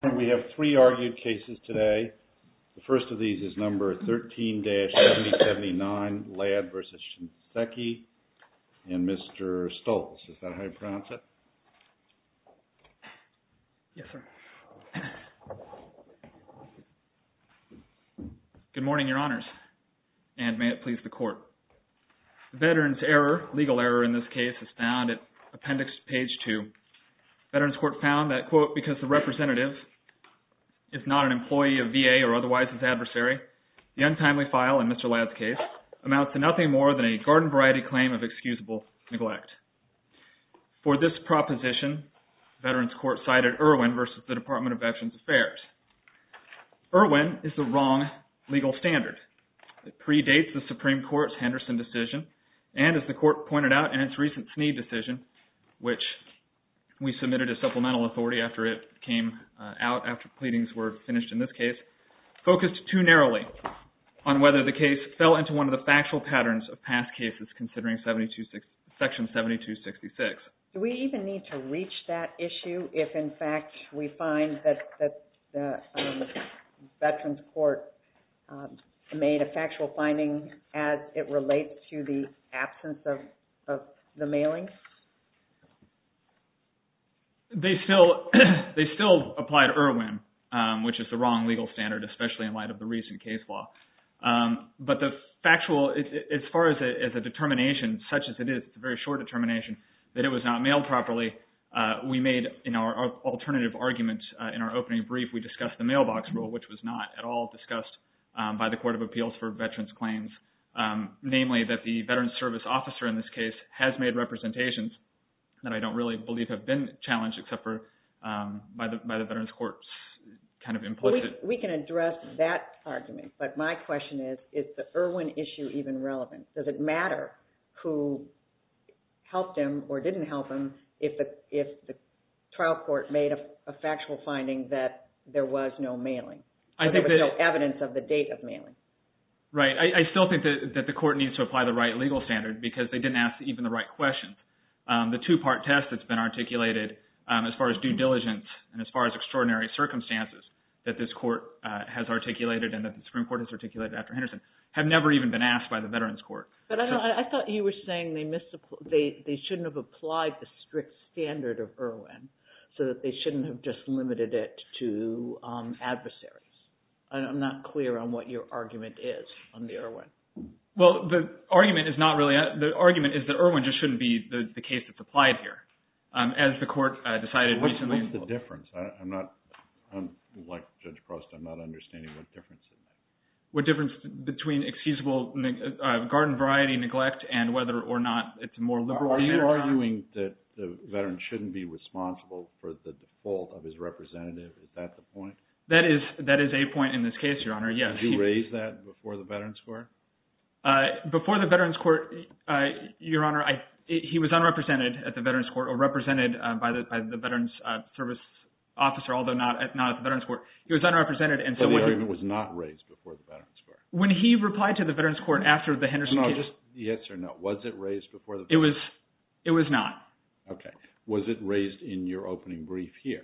We have three argued cases today. The first of these is number 13-7079, Ladd v. Shinseki, and Mr. Stoltz. Is that how you pronounce it? Yes, sir. Good morning, Your Honors, and may it please the Court. The veteran's error, legal error in this case, is found at appendix page 2. Veterans Court found that, quote, because the representative is not an employee of VA or otherwise his adversary, the untimely file in Mr. Ladd's case amounts to nothing more than a garden variety claim of excusable neglect. For this proposition, Veterans Court cited Irwin versus the Department of Veterans Affairs. Irwin is the wrong legal standard. It predates the Supreme Court's Henderson decision, and as the Court pointed out in its recent Snead decision, which we submitted as supplemental authority after it came out after pleadings were finished in this case, focused too narrowly on whether the case fell into one of the factual patterns of past cases considering Section 7266. Do we even need to reach that issue if, in fact, we find that the Veterans Court made a factual finding as it relates to the absence of the mailing? They still applied Irwin, which is the wrong legal standard, especially in light of the recent case law. But the factual, as far as a determination, such as it is, it's a very short determination, that it was not mailed properly, we made in our alternative argument in our opening brief, we discussed the mailbox rule, which was not at all discussed by the Court of Appeals for Veterans Claims, namely that the Veterans Service Officer in this case has made representations that I don't really believe have been challenged except for by the Veterans Court's kind of implicit. We can address that argument, but my question is the Irwin issue even relevant? Does it matter who helped him or didn't help him if the trial court made a factual finding that there was no mailing? There was no evidence of the date of mailing. Right. I still think that the court needs to apply the right legal standard because they didn't ask even the right questions. The two-part test that's been articulated as far as due diligence and as far as extraordinary circumstances that this court has articulated and that the Supreme Court has articulated after Henderson have never even been asked by the Veterans Court. But I thought you were saying they shouldn't have applied the strict standard of Irwin so that they shouldn't have just limited it to adversaries. I'm not clear on what your argument is on the Irwin. Well, the argument is not really – the argument is that Irwin just shouldn't be the case that's applied here. As the court decided recently – What's the difference? I'm like Judge Prost, I'm not understanding what difference it makes. What difference between excusable garden variety neglect and whether or not it's a more liberal – Are you arguing that the veteran shouldn't be responsible for the default of his representative? Is that the point? That is a point in this case, Your Honor, yes. Did you raise that before the Veterans Court? Before the Veterans Court, Your Honor, he was unrepresented at the Veterans Court or represented by the Veterans Service Officer, although not at the Veterans Court. He was unrepresented. And so the argument was not raised before the Veterans Court? When he replied to the Veterans Court after the Henderson case. No, just yes or no. Was it raised before the Veterans Court? It was not. Okay. Was it raised in your opening brief here?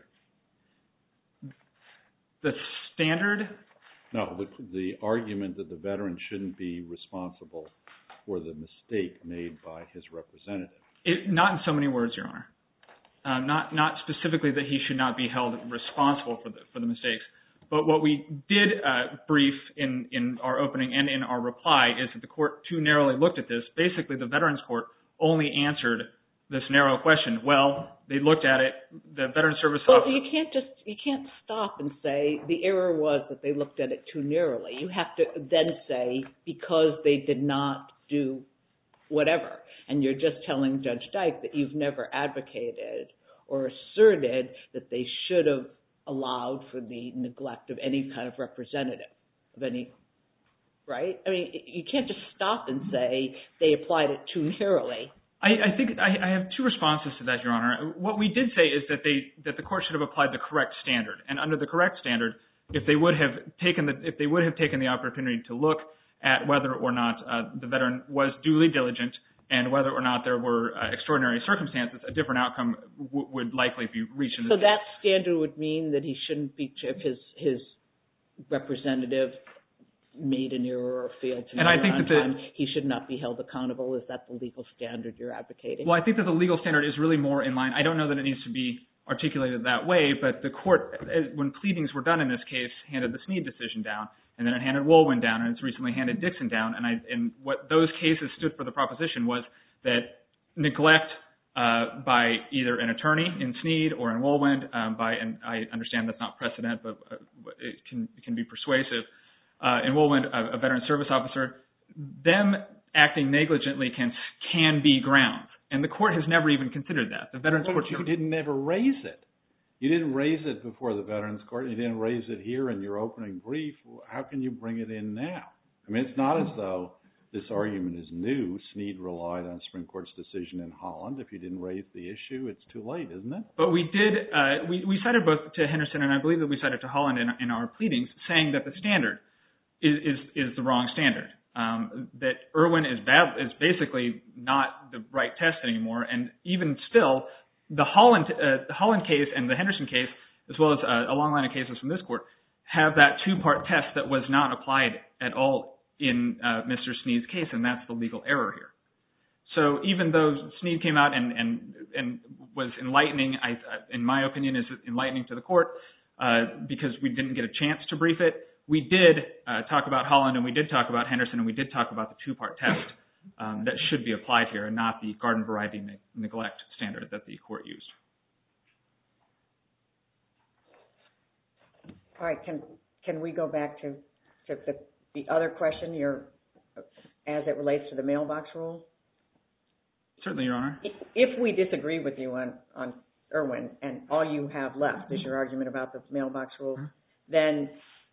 The standard? No, the argument that the veteran shouldn't be responsible for the mistake made by his representative. Not in so many words, Your Honor. Not specifically that he should not be held responsible for the mistakes. But what we did brief in our opening and in our reply is that the court too narrowly looked at this. Basically, the Veterans Court only answered this narrow question. Well, they looked at it. The Veterans Service Officer. Well, you can't stop and say the error was that they looked at it too narrowly. You have to then say because they did not do whatever. And you're just telling Judge Dyke that you've never advocated or asserted that they should have allowed for the neglect of any kind of representative of any, right? I mean, you can't just stop and say they applied it too narrowly. I think I have two responses to that, Your Honor. What we did say is that the court should have applied the correct standard, and under the correct standard, if they would have taken the opportunity to look at whether or not the veteran was duly diligent and whether or not there were extraordinary circumstances, a different outcome would likely be reached. So that standard would mean that he shouldn't be, if his representative made an error or failed to make it on time, he should not be held accountable. Is that the legal standard you're advocating? Well, I think that the legal standard is really more in line. I don't know that it needs to be articulated that way, but the court, when pleadings were done in this case, handed the Snead decision down, and then it handed Woolwin down, and it's recently handed Dixon down. And what those cases stood for the proposition was that neglect by either an attorney in Snead or in Woolwin, and I understand that's not precedent, but it can be persuasive. In Woolwin, a veteran service officer, them acting negligently can be grounds. And the court has never even considered that. The Veterans Court... You didn't ever raise it. You didn't raise it before the Veterans Court. You didn't raise it here in your opening brief. How can you bring it in now? I mean, it's not as though this argument is new. Snead relied on Supreme Court's decision in Holland. If you didn't raise the issue, it's too late, isn't it? But we did... we cited both to Henderson, and I believe that we cited to Holland in our pleadings, saying that the standard is the wrong standard. That Irwin is basically not the right test anymore, and even still, the Holland case and the Henderson case, as well as a long line of cases from this court, have that two-part test that was not applied at all in Mr. Snead's case, and that's the legal error here. So even though Snead came out and was enlightening, in my opinion, is enlightening to the court because we didn't get a chance to brief it, we did talk about Holland, and we did talk about Henderson, and we did talk about the two-part test that should be applied here, and not the garden variety neglect standard that the court used. All right, can we go back to the other question, as it relates to the mailbox rule? Certainly, Your Honor. If we disagree with you on Irwin, and all you have left is your argument about the mailbox rule, then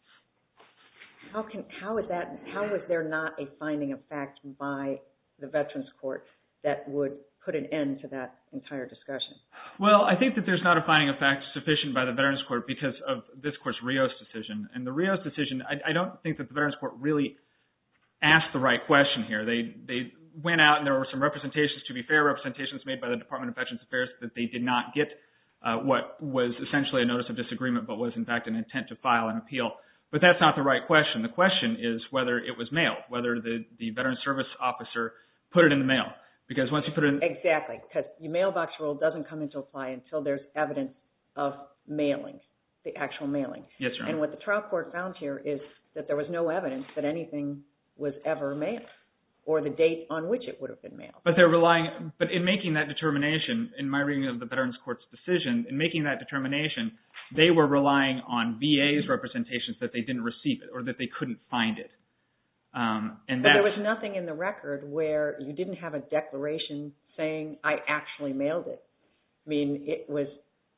how is there not a finding of fact by the Veterans Court that would put an end to that entire discussion? Well, I think that there's not a finding of fact sufficient by the Veterans Court because of this court's Rios decision. And the Rios decision, I don't think that the Veterans Court really asked the right question here. They went out, and there were some representations, to be fair, representations made by the Department of Veterans Affairs that they did not get what was essentially a notice of disagreement, but was in fact an intent to file an appeal. But that's not the right question. The question is whether it was mailed, whether the Veterans Service Officer put it in the mail. Because once you put it in... Exactly, because the mailbox rule doesn't come into play until there's evidence of mailing, the actual mailing. Yes, Your Honor. And what the trial court found here is that there was no evidence that anything was ever mailed, or the date on which it would have been mailed. But in making that determination, in my reading of the Veterans Court's decision, in making that determination, they were relying on VA's representations that they didn't receive it, or that they couldn't find it. But there was nothing in the record where you didn't have a declaration saying, I actually mailed it. I mean, it was,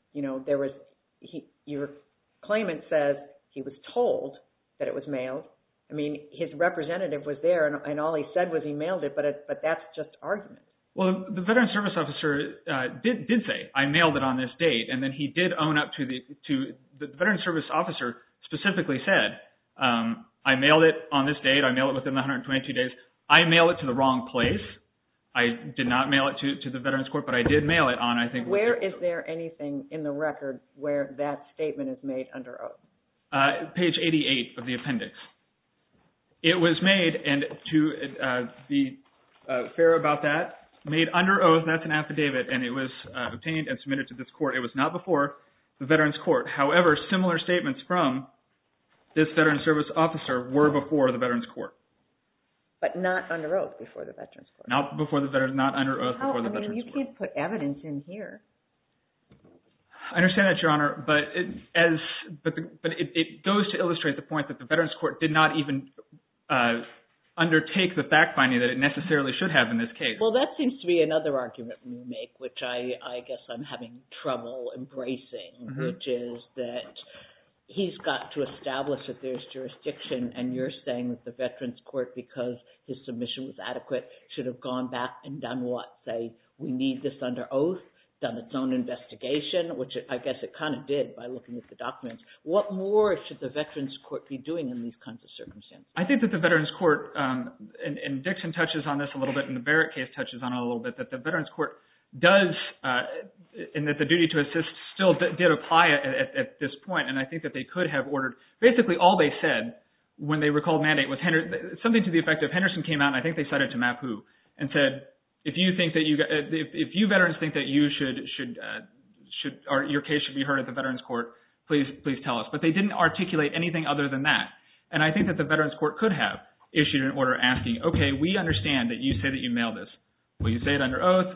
your claimant says he was told that it was mailed. I mean, his representative was there, and all he said was he mailed it, but that's just argument. Well, the Veterans Service Officer did say, I mailed it on this date, and then he did own up to the Veterans Service Officer specifically said, I mailed it on this date, I mailed it within the 122 days. I mailed it to the wrong place. I did not mail it to the Veterans Court, but I did mail it on, I think... Where is there anything in the record where that statement is made under oath? Page 88 of the appendix. It was made, and to be fair about that, made under oath, that's an affidavit, and it was obtained and submitted to this court. It was not before the Veterans Court. However, similar statements from this Veterans Service Officer were before the Veterans Court. But not under oath before the Veterans Court? Not before the Veterans, not under oath before the Veterans Court. You can't put evidence in here. I understand that, Your Honor, but it goes to illustrate the point that the Veterans Court did not even undertake the fact-finding that it necessarily should have in this case. Well, that seems to be another argument you make, which I guess I'm having trouble embracing, which is that he's got to establish that there's jurisdiction, and you're saying that the Veterans Court, because his submission was adequate, should have gone back and done what? Say, we need this under oath, done its own investigation, which I guess it kind of did by looking at the documents. What more should the Veterans Court be doing in these kinds of circumstances? I think that the Veterans Court, and Dixon touches on this a little bit, and the Barrett case touches on it a little bit, that the Veterans Court does, and that the duty to assist still did apply at this point, and I think that they could have ordered, basically all they said when they recalled mandate was something to the effect of Henderson came out, and I think they cited to Mapu, and said, if you think that if you veterans think that you should or your case should be heard at the Veterans Court, please tell us. But they didn't articulate anything other than that. And I think that the Veterans Court could have issued an order asking, okay, we understand that you say that you mailed this. Will you say it under oath?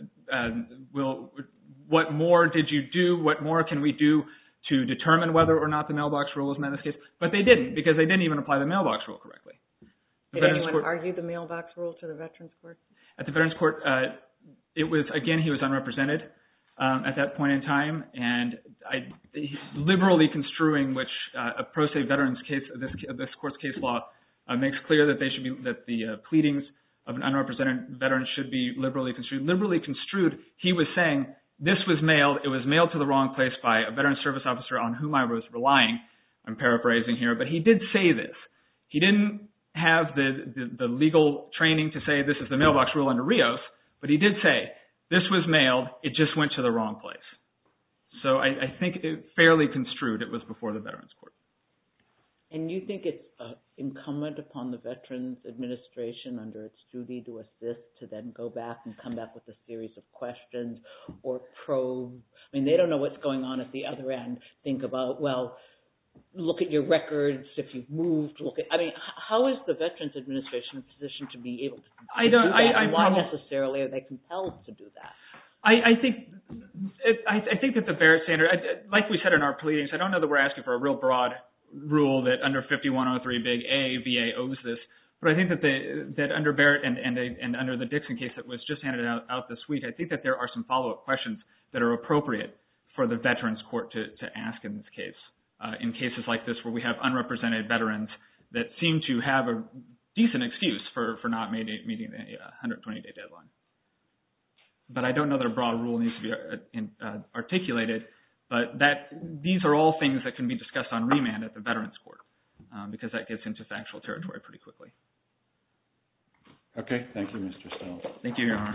What more did you do? What more can we do to determine whether or not the mailbox rule was met in this case? But they didn't, because they didn't even apply the mailbox rule correctly. Did anyone argue the mailbox rule to the Veterans Court? At the Veterans Court, it was, again, he was unrepresented at that point in time, and liberally construing, which a pro se veterans case, this court's case law makes clear that the pleadings of an unrepresented veteran should be liberally construed. Liberally construed, he was saying this was mailed. It was mailed to the wrong place by a veteran service officer on whom I was relying. I'm paraphrasing here, but he did say this. He didn't have the legal training to say this is the mailbox rule under Rios, but he did say this was mailed, it just went to the wrong place. So I think it fairly construed it was before the Veterans Court. And you think it's incumbent upon the Veterans Administration under its duty to assist to then go back and come back with a series of questions or probe? I mean, they don't know what's going on at the other end. Think about, well, look at your records, if you've moved, how is the Veterans Administration in a position to be able to do that? Why necessarily are they compelled to do that? I think that the Barrett standard, like we said in our pleadings, I don't know that we're asking for a real broad rule that under 5103 big A, VA owes this, but I think that under Barrett and under the Dixon case that was just handed out this week, I think that there are some follow-up questions that are appropriate for the Veterans Court to ask in this case. In cases like this where we have unrepresented veterans that seem to have a decent excuse for not meeting the 120-day deadline. But I don't know that a broad rule needs to be articulated, but these are all things that can be discussed on remand at the Veterans Court because that gets into factual territory pretty quickly. Okay, thank you, Mr. Stone. Thank you, Your Honor.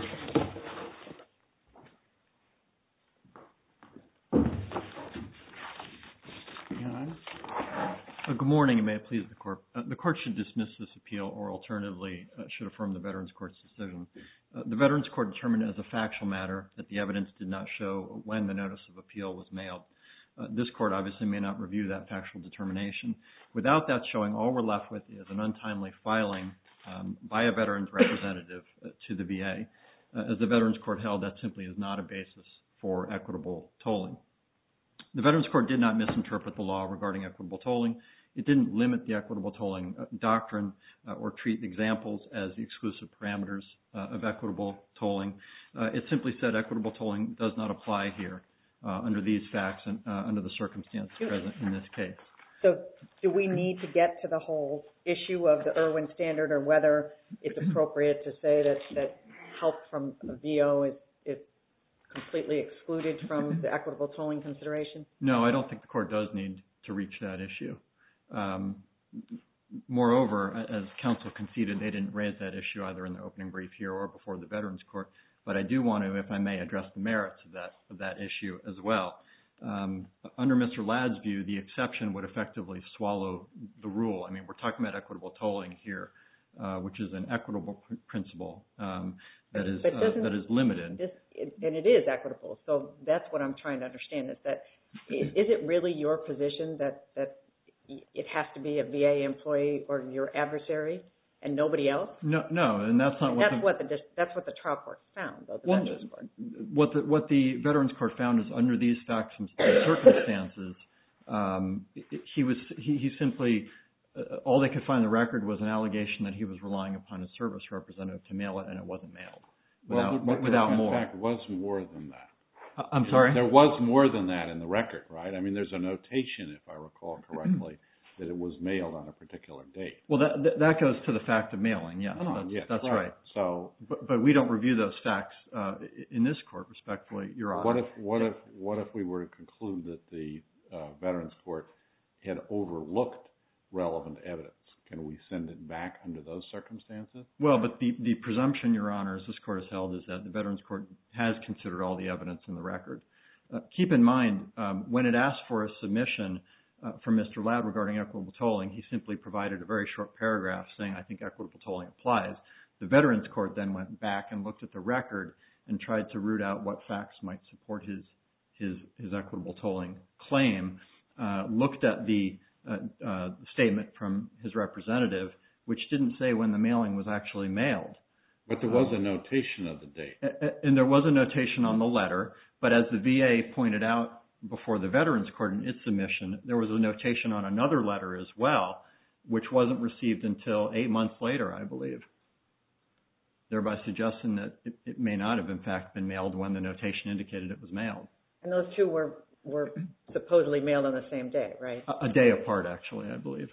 Good morning, and may it please the Court. The Court should dismiss this appeal or alternatively should affirm the Veterans Court's decision. The Veterans Court determined as a factual matter that the evidence did not show when the notice of appeal was mailed. This Court obviously may not review that factual determination. Without that showing, all we're left with is an untimely filing by a veterans representative to the VA. As the Veterans Court held, that simply is not a basis for equitable tolling. The Veterans Court did not misinterpret the law regarding equitable tolling. It didn't limit the equitable tolling doctrine or treat examples as the exclusive parameters of equitable tolling. It simply said equitable tolling does not apply here under these facts and under the circumstances present in this case. So do we need to get to the whole issue of the Irwin standard or whether it's appropriate to say that help from a VO is completely excluded from the equitable tolling consideration? No, I don't think the Court does need to reach that issue. Moreover, as counsel conceded, they didn't raise that issue either in the opening brief here or before the Veterans Court. But I do want to, if I may, address the merits of that issue as well. Under Mr. Ladd's view, the exception would effectively swallow the rule. I mean, we're talking about equitable tolling here, which is an equitable principle that is limited. And it is equitable. So that's what I'm trying to understand is that is it really your position that it has to be a VA employee or your adversary and nobody else? No, and that's not what that's what the trial court found, though. What the Veterans Court found is under these facts and circumstances, he simply all they could find in the record was an allegation that he was relying upon a service representative to mail it, and it wasn't mailed. Without more. In fact, was more than that. I'm sorry? There was more than that in the record, right? I mean, there's a notation, if I recall correctly, that it was mailed on a particular date. Well, that goes to the fact of mailing, yes. That's right. So, but we don't review those facts in this court, respectfully, Your Honor. What if we were to conclude that the Veterans Court had overlooked relevant evidence? Can we send it back under those circumstances? Well, but the presumption, Your Honor, as this court has held, is that the Veterans Court has considered all the evidence in the record. Keep in mind, when it asked for a submission from Mr. Ladd regarding equitable tolling, he simply provided a very short paragraph saying, I think equitable tolling applies. The Veterans Court then went back and looked at the record and tried to root out what facts might support his equitable tolling claim, looked at the statement from his representative, which didn't say when the mailing was actually mailed. But there was a notation of the date. And there was a notation on the letter, but as the VA pointed out before the Veterans Court in its submission, there was a notation on another letter as well, which wasn't received until 8 months later, I believe, thereby suggesting that it may not have, in fact, been mailed when the notation indicated it was mailed. And those two were supposedly mailed on the same day, right? A day apart, actually, I believe.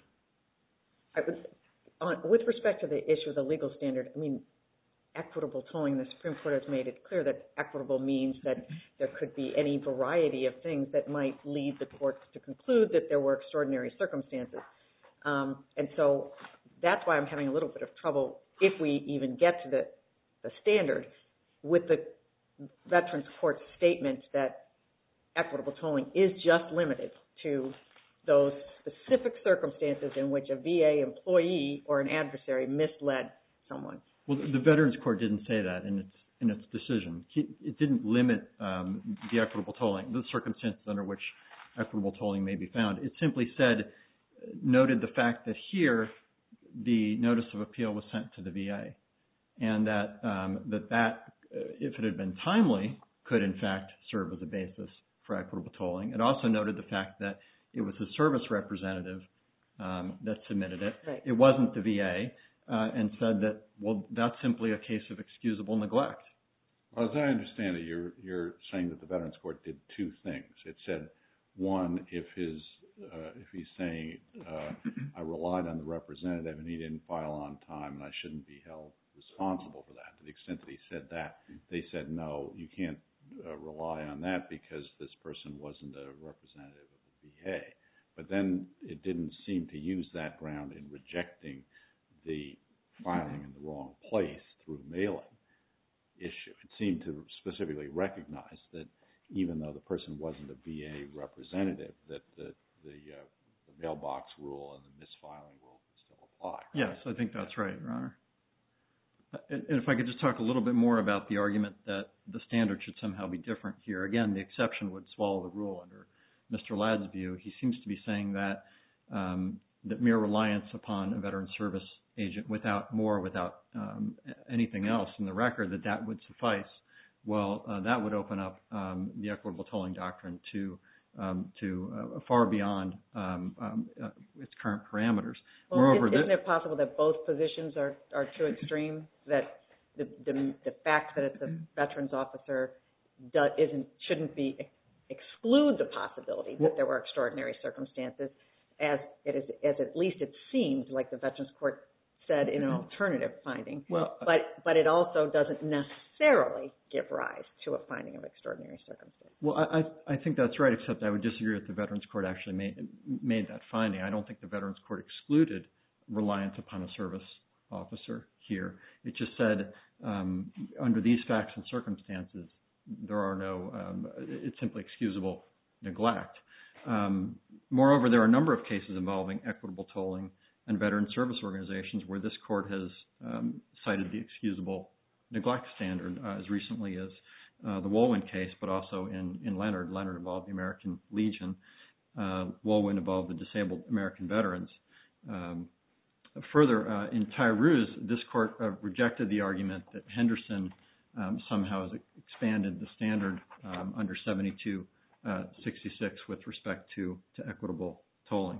With respect to the issue of the legal standard, I mean, equitable tolling, the Supreme Court has made it clear that equitable means that there could be any variety of things that might lead the courts to conclude that there were extraordinary circumstances. And so that's why I'm having a little bit of trouble, if we even get to the standard, with the Veterans Court statement that equitable tolling is just limited to those specific circumstances in which a VA employee or an adversary misled someone. Well, the Veterans Court didn't say that in its decision. It didn't limit the equitable tolling, the circumstances under which equitable tolling may be found. It simply noted the fact that here the notice of appeal was sent to the VA, and that if it had been timely, could in fact serve as a basis for equitable tolling. It also noted the fact that it was a service representative that submitted it. Right. It wasn't the VA, and said that, well, that's simply a case of excusable neglect. Well, as I understand it, you're saying that the Veterans Court did two things. It said, one, if he's saying I relied on the representative and he didn't file on time and I shouldn't be held responsible for that, to the extent that he said that, they said, no, you can't rely on that because this person wasn't a representative of the VA. But then it didn't seem to use that ground in rejecting the filing in the wrong place through mailing issue. It seemed to specifically recognize that even though the person wasn't a VA representative, that the mailbox rule and the misfiling rule still apply. Yes, I think that's right, Your Honor. And if I could just talk a little bit more about the argument that the standard should somehow be different here. Again, the exception would swallow the rule under Mr. Ladd's view. He seems to be saying that mere reliance upon a veteran service agent without anything else in the record, that would suffice. Well, that would open up the equitable tolling doctrine to far beyond its current parameters. Well, Moreover, isn't it possible that both positions are too extreme? That the fact that it's a veterans officer shouldn't exclude the possibility that there were extraordinary circumstances, as at least it seemed like the Veterans Court said in an alternative finding. Well, but it also doesn't necessarily give rise to a finding of extraordinary circumstances. Well, I think that's right, except I would disagree that the Veterans Court actually made that finding. I don't think the Veterans Court excluded reliance upon a service officer here. It just said under these facts and circumstances, there are it's simply excusable neglect. Moreover, there are a number of cases involving equitable tolling and veteran service organizations where this court has cited the excusable neglect standard as recently as the Woolwin case, but also in Leonard. Leonard involved the American Legion. Woolwin involved the disabled American veterans. Further, in Tyrus, this court rejected the argument that Henderson somehow has expanded the standard under 7266 with respect to equitable tolling.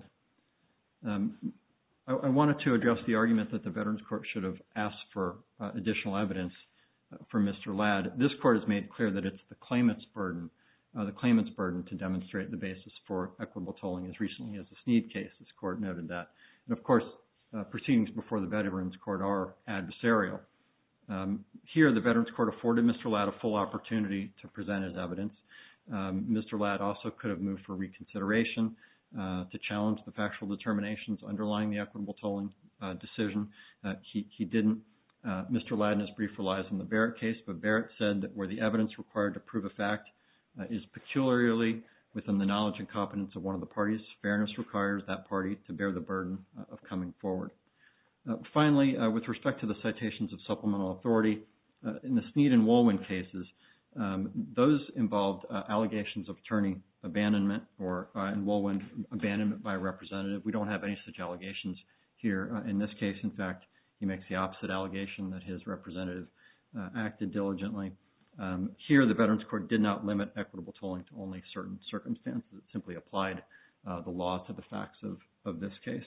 I wanted to address the argument that the Veterans Court should have asked for additional evidence from Mr. Ladd. This court has made clear that it's the claimant's burden the claimant's burden to demonstrate the basis for equitable tolling as recently as the Snead case. This court noted that. And of course, proceedings before the Veterans Court are adversarial. Here, the Veterans Court afforded Mr. Ladd a full opportunity to present his evidence. Mr. Ladd also could have moved for reconsideration to challenge the factual determinations underlying the equitable tolling decision. He didn't. Mr. Ladd in his brief relies on the Barrett case, but Barrett said that where the evidence required to prove a fact is peculiarly within the knowledge and competence of one of the parties, fairness requires that party to bear the burden of coming forward. Finally, with respect to the citations of supplemental authority, in the Snead and Woolwin cases, those involved allegations of attorney abandonment or, in Woolwin, abandonment by a representative. We don't have any such allegations here. In this case, in fact, he makes the opposite allegation that his representative acted diligently. Here, the Veterans Court did not limit equitable tolling to only certain circumstances. It simply applied the law to the facts of this case.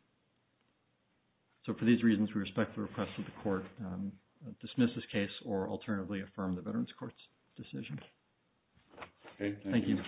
So for these reasons, we respectfully request that the court dismiss this case or alternatively affirm the Veterans Court's decision. Okay, thank you.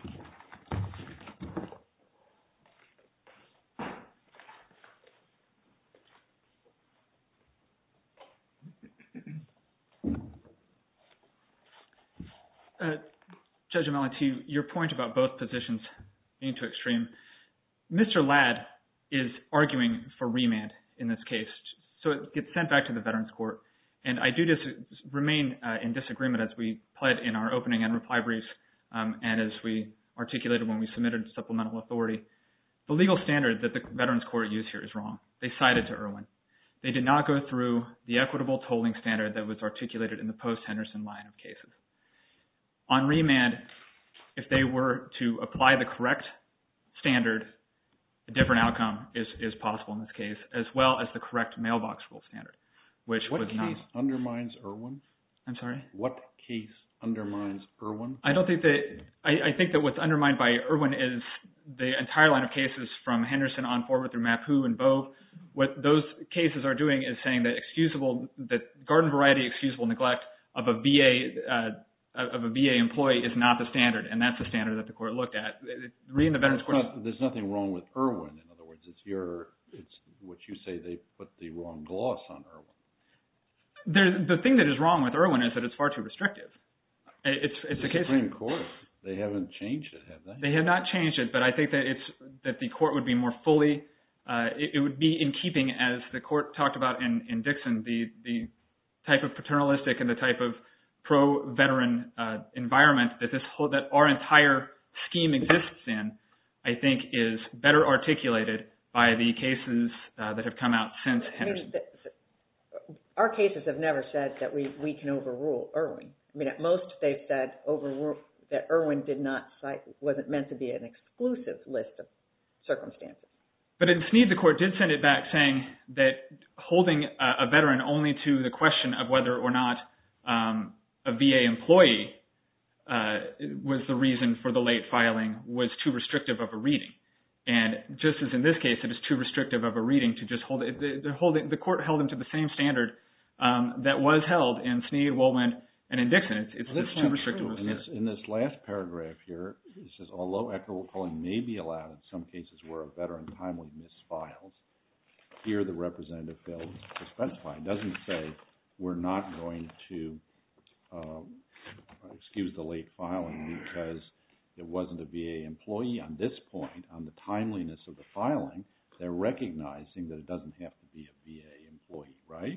Judge O'Malley, to your point about both positions being too extreme, Mr. Ladd is arguing for remand in this case. So it gets sent back to the Veterans Court. And I do remain in disagreement as we pled in our opening and reply briefs and as we articulated when we submitted supplemental authority. The legal standard that the Veterans Court used here is wrong. They cited to Irwin. They did not go through the equitable tolling standard that was articulated in the post-Henderson line of cases. On remand, if they were to apply the correct standard, a different outcome is possible in this case, as well as the correct mailbox rule standard, which was not. What case undermines Irwin? I'm sorry? What case undermines Irwin? I don't think that. I think that what's undermined by Irwin is the entire line of cases from Henderson on forward through Mapu and Bove. What those cases are doing is saying that garden variety excusable neglect of a VA employee is not the standard, and that's the standard that the court looked at. Reading the Veterans Court. There's nothing wrong with Irwin. In other words, it's what you say they put the wrong gloss on Irwin. The thing that is wrong with Irwin is that it's far too restrictive. It's a case. Supreme Court. They haven't changed it, have they? They have not changed it, but I think that the court would be more fully. It would be in keeping, as the court talked about in Dixon, the type of paternalistic and the type of pro-veteran environment that our entire scheme exists in, I think is better articulated by the cases that have come out since Henderson. Our cases have never said that we can overrule Irwin. I mean, at most they've said that Irwin wasn't meant to be an exclusive list of circumstances. But in Snead, the court did send it back saying that holding a veteran only to the question of whether or not a VA employee was the reason for the late filing was too restrictive of a reading. And just as in this case, it is too restrictive of a reading to just hold it. The court held him to the same standard that was held in Snead, Woolman, and in Dixon. It's too restrictive. In this last paragraph here, it says, although equitable tolling may be allowed in some cases where a veteran timely misfiles, here the representative failed to specify. It doesn't say we're not going to excuse the late filing because it wasn't a VA employee. On this point, on the timeliness of the filing, they're recognizing that it doesn't have to be a VA employee, right?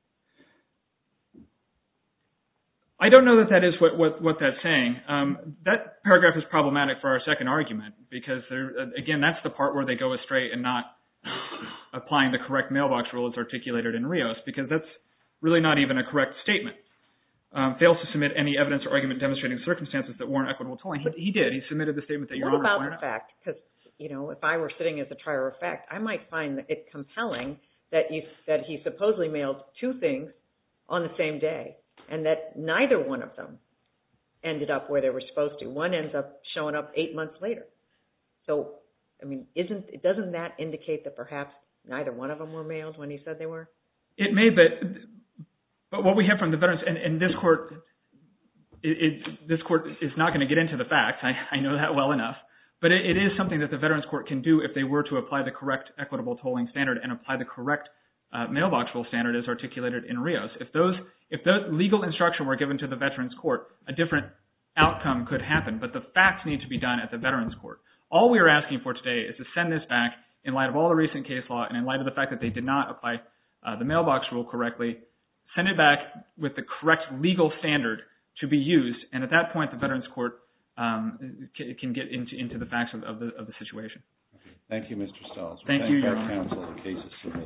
I don't know that is what that's saying. That paragraph is problematic for our second argument because, again, that's the part where they go astray and not applying the correct mailbox rule as articulated in Rios, because that's really not even a correct statement. Fails to submit any evidence or argument demonstrating circumstances that warrant equitable tolling. He did. He submitted the statement that Your Honor pointed out. What about the fact, because, if I were sitting as a trier of fact, I might find it compelling that he supposedly mailed two things on the same day, and that neither one of them ended up where they were supposed to. One ends up showing up 8 months later. So, doesn't that indicate that perhaps neither one of them were mailed when he said they were? It may, but what we have from the veterans, and this court this court is not going to get into the facts. I know that well enough. But it is something that the Veterans Court can do if they were to apply the correct equitable tolling standard and apply the correct mailbox rule standard as articulated in Rios. If the legal instruction were given to the Veterans Court, a different outcome could happen. But the facts need to be done at the Veterans Court. All we are asking for today is to send this back in light of all the recent case law and in light of the fact that they did not apply the mailbox rule correctly. Send it back with the correct legal standard to be used, and at that point, the Veterans Court can get into the facts of the situation. Thank you, Mr. Stiles. Thank you, Your Honor. Counsel, the case is submitted.